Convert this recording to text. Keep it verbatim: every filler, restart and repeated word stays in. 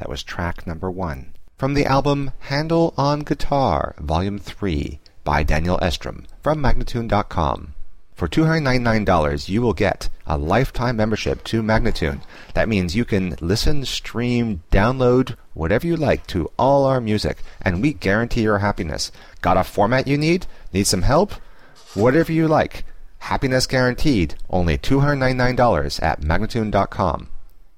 That was track number one. From the album Handle on Guitar, Volume three, by Daniel Estrom, from Magnatune dot com. For two hundred ninety-nine dollars, you will get a lifetime membership to Magnatune. That means you can listen, stream, download, whatever you like to all our music, and we guarantee your happiness. Got a format you need? Need some help? Whatever you like. Happiness guaranteed. Only two hundred ninety-nine dollars at Magnatune dot com.